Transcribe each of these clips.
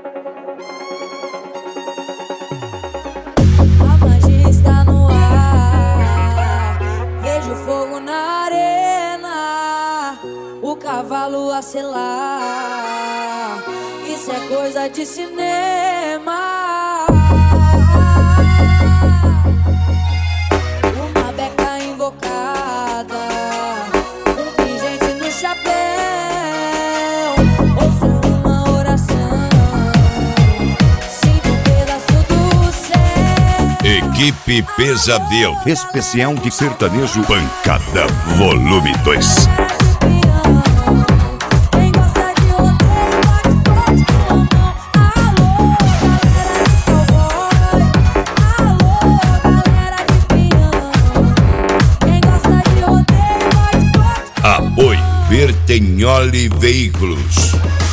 A magia está no ar, vejo fogo na arena, o cavalo a selar, isso é coisa de cinema. Uma beca invocada, um pingente no chapéu, ouço uma oração, sinto um pedaço do céu. Equipe Pesadelo, especial de sertanejo Pancada Volume 2. Quem gosta de rodeio, bate forte com a mão. Alô, galera de cowboy. Alô, galera de pinhão. Quem gosta de rodeio, bate forte. Apoio Bertenholi Veículos.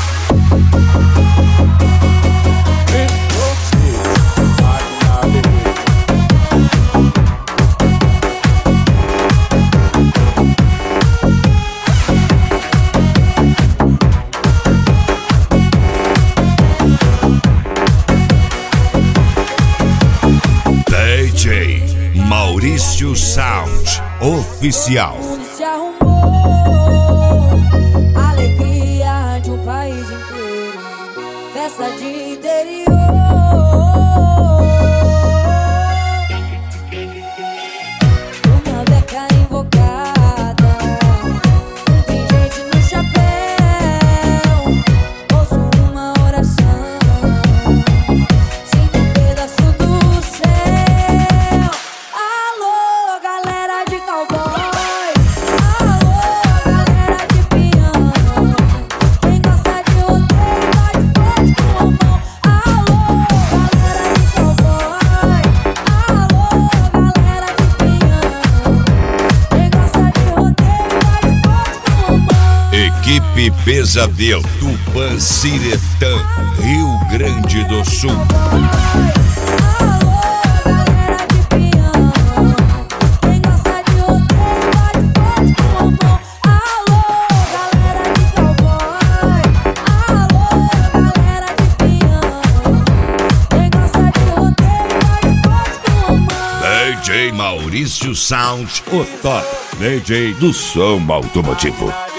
DJ Maurício Sound Oficial. O mundo se arrumou, alegria de um país inteiro, festa de interior. Uma beca invocada, um pingente no chapéu, ouço uma oração, sinto um pedaço do céu. Alô, galera de cowboy. Alô, galera de pinhão. Quem gosta de rodeio, bate forte com a mão. Alô, galera de cowboy. Alô, galera de pinhão. Quem gosta de rodeio, bate forte com a mão. Equipe Pesadelo, Tupanciretã, Rio Grande do Sul. Alô, galera de pinhão. Quem gosta de rodeio, bate forte com a mão. Alô, galera de cowboy. Alô, galera de pinhão. Quem gosta de rodeio, bate forte com a mão. DJ Maurício Sound, o top DJ do som automotivo.